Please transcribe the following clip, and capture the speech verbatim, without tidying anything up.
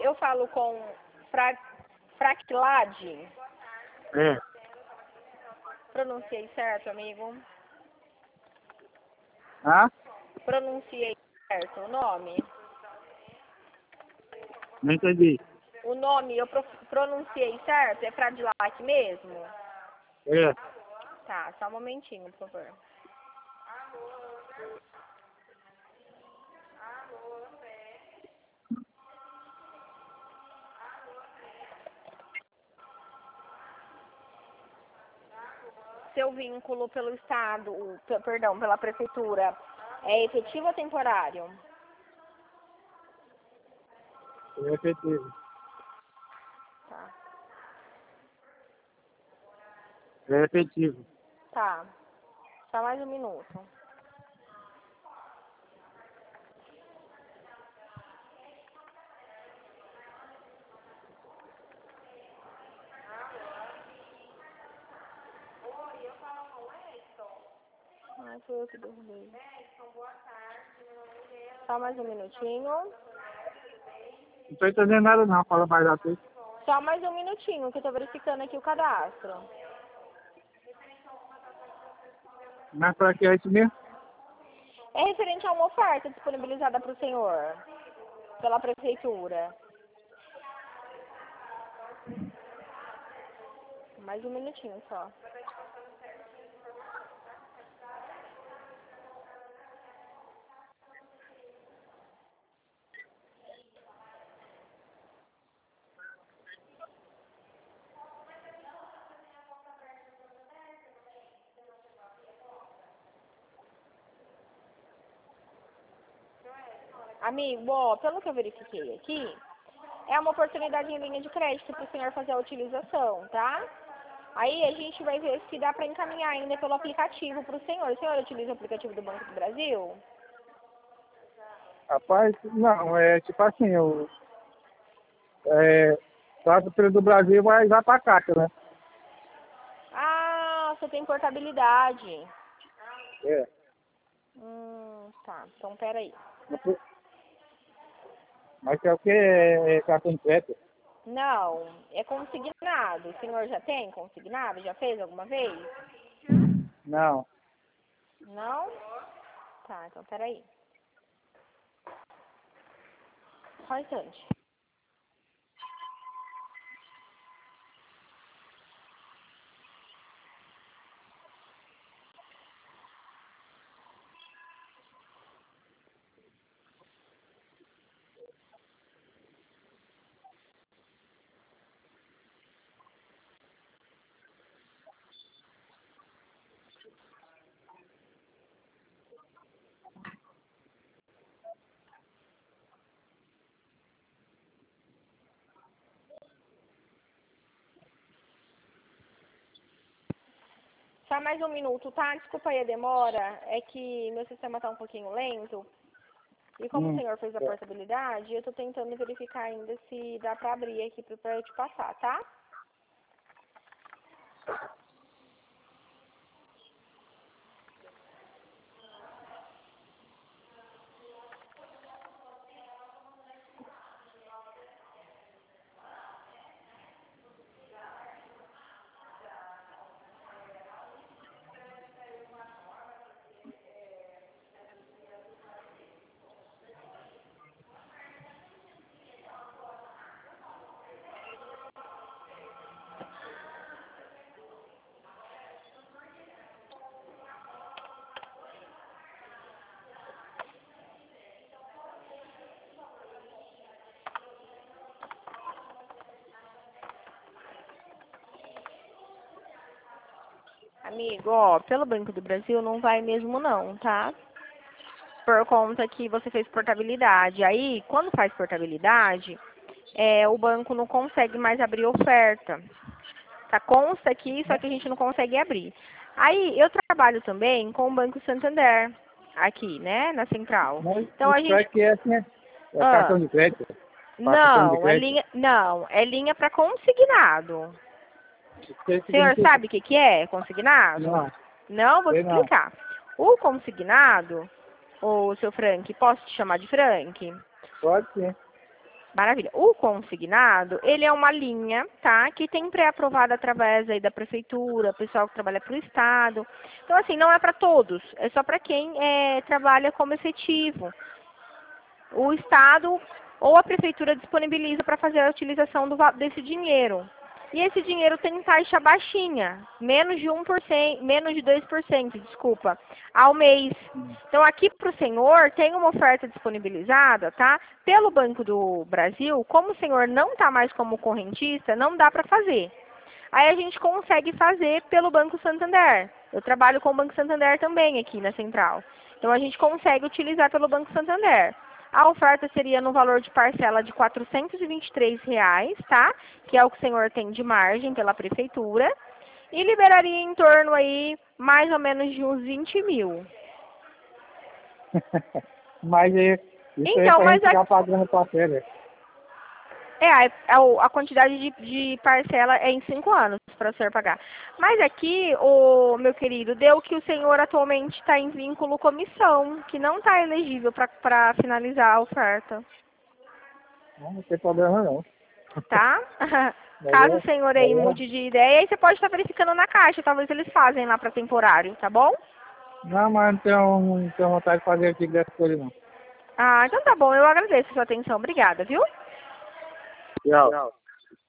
eu falo com fra, Fraclade. É. Pronunciei certo, amigo? Ah? Pronunciei certo o nome? Não entendi. O nome eu pro, pronunciei certo? É Fradilac mesmo? É. Tá, só um momentinho, por favor. Seu vínculo pelo Estado, o- pe- perdão, pela Prefeitura, é efetivo ou temporário? É efetivo. Tá. É efetivo. Tá. Só mais um minuto. Ai, foi eu que derrubei. Só mais um minutinho. Não tô entendendo nada não, fala mais alto. Só mais um minutinho, que eu tô verificando aqui o cadastro. Mas pra que é isso mesmo? É referente a uma oferta disponibilizada para o senhor, pela Prefeitura. Mais um minutinho só. Amigo, ó, pelo que eu verifiquei aqui, é uma oportunidade em linha de crédito para o senhor fazer a utilização, tá? Aí a gente vai ver se dá para encaminhar ainda pelo aplicativo para o senhor. O senhor utiliza o aplicativo do Banco do Brasil? Rapaz, não, é tipo assim, eu é, faço pelo do Brasil, vai vai pra caixa, né? Ah, você tem portabilidade. É. Hum, tá. Então, peraí. Mas é o que? É, é cartão de crédito? Não, é consignado. O senhor já tem consignado? Já fez alguma vez? Não. Não? Tá, então peraí. Só um instante. Só mais um minuto, tá? Desculpa aí a demora. É que meu sistema tá um pouquinho lento. E como o Hum. senhor fez a portabilidade, eu tô tentando verificar ainda se dá pra abrir aqui pra pra eu te passar, tá? Amigo, ó, pelo Banco do Brasil não vai mesmo não, tá? Por conta que você fez portabilidade. Aí, quando faz portabilidade, é, o banco não consegue mais abrir oferta. Tá? Consta aqui, só que a gente não consegue abrir. Aí, eu trabalho também com o Banco Santander, aqui, né, na central. Mas Então, a isso é gente... que é assim, é é Ah, cartão de crédito. Para cartão de não, é crédito. linha, não, é linha para consignado. O que O senhor significa? sabe o que, que é consignado? Não, Não, vou te sei não. explicar. O consignado, ô seu Frank, posso te chamar de Frank? Pode sim. Maravilha. O consignado, ele é uma linha, tá? Que tem pré-aprovada através aí da prefeitura, pessoal que trabalha para o Estado. Então, assim, não é para todos, é só para quem é, trabalha como efetivo. O Estado ou a prefeitura disponibiliza para fazer a utilização do, desse dinheiro. E esse dinheiro tem taxa baixinha, menos de um por cento, menos de dois por cento, desculpa, ao mês. Então, aqui para o senhor, tem uma oferta disponibilizada, tá? Pelo Banco do Brasil, como o senhor não está mais como correntista, não dá para fazer. Aí a gente consegue fazer pelo Banco Santander. Eu trabalho com o Banco Santander também aqui na Central. Então, a gente consegue utilizar pelo Banco Santander. A oferta seria no valor de parcela de quatrocentos e vinte e três reais, tá? Que é o que o senhor tem de margem pela prefeitura. E liberaria em torno aí, mais ou menos de uns vinte mil. Mas é, isso aí Então, pra mas gente ficar aqui, pagando parcela. é, a, a quantidade de, de parcela é em cinco anos para o senhor pagar. Mas aqui, o meu querido, deu que o senhor atualmente está em vínculo comissão, que não está elegível para finalizar a oferta. Não, não tem problema não. Tá? Mas Caso é, o senhor mas aí é. mude de ideia, aí você pode estar verificando na caixa. Talvez eles fazem lá para temporário, tá bom? Não, mas não tenho, não tenho vontade de fazer o tipo dessa coisa não. Ah, então tá bom. Eu agradeço a sua atenção. Obrigada, viu? Tchau.